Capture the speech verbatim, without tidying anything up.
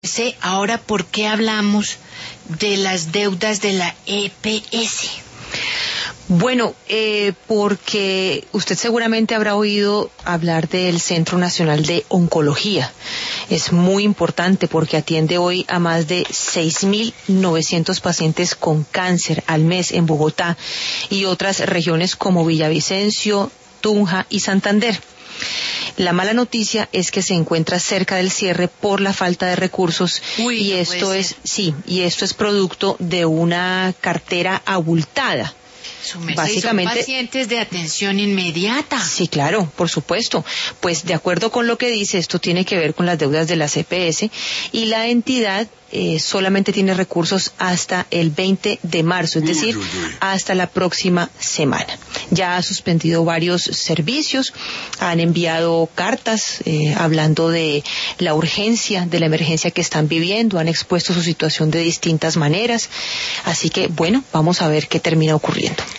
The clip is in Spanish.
Sé ahora por qué hablamos de las deudas de la E P S. Bueno, eh, porque usted seguramente habrá oído hablar del Centro Nacional de Oncología. Es muy importante porque atiende hoy a más de seis mil novecientos pacientes con cáncer al mes en Bogotá y otras regiones como Villavicencio, Tunja y Santander. La mala noticia es que se encuentra cerca del cierre por la falta de recursos. Uy, y no esto puede es, ser. sí, y esto es producto de una cartera abultada. Su merced, Básicamente, son pacientes de atención inmediata. Sí, claro, por supuesto. Pues de acuerdo con lo que dice, esto tiene que ver con las deudas de la C P S y la entidad eh, solamente tiene recursos hasta el veinte de marzo, es decir, Uy, uy, uy. hasta la próxima semana. Ya ha suspendido varios servicios, han enviado cartas eh, hablando de la urgencia, de la emergencia que están viviendo, han expuesto su situación de distintas maneras. Así que, bueno, vamos a ver qué termina ocurriendo.